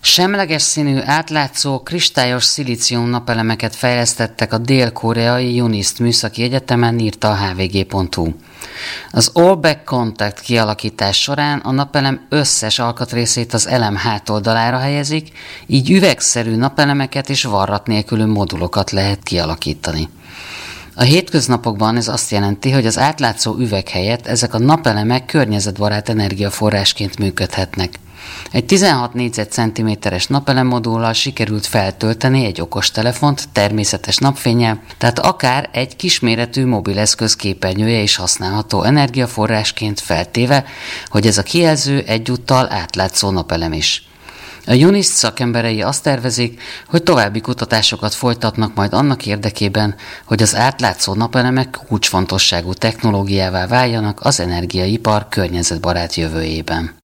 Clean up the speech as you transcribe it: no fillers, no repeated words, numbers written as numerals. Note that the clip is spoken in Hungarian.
Semleges színű, átlátszó, kristályos szilícium napelemeket fejlesztettek a dél-koreai UNIST műszaki egyetemen, írta a hvg.hu. Az All-Back Contact kialakítás során a napelem összes alkatrészét az elem hátoldalára helyezik, így üvegszerű napelemeket és varrat nélkülű modulokat lehet kialakítani. A hétköznapokban ez azt jelenti, hogy az átlátszó üveg helyett ezek a napelemek környezetbarát energiaforrásként működhetnek. Egy 16 négyzetcentiméteres napelemodullal sikerült feltölteni egy okostelefont természetes napfénnyel, tehát akár egy kisméretű mobileszköz képernyője is használható energiaforrásként, feltéve, hogy ez a kijelző egyúttal átlátszó napelem is. A UNIST szakemberei azt tervezik, hogy további kutatásokat folytatnak majd annak érdekében, hogy az átlátszó napelemek kulcsfontosságú technológiává váljanak az energiaipar környezetbarát jövőjében.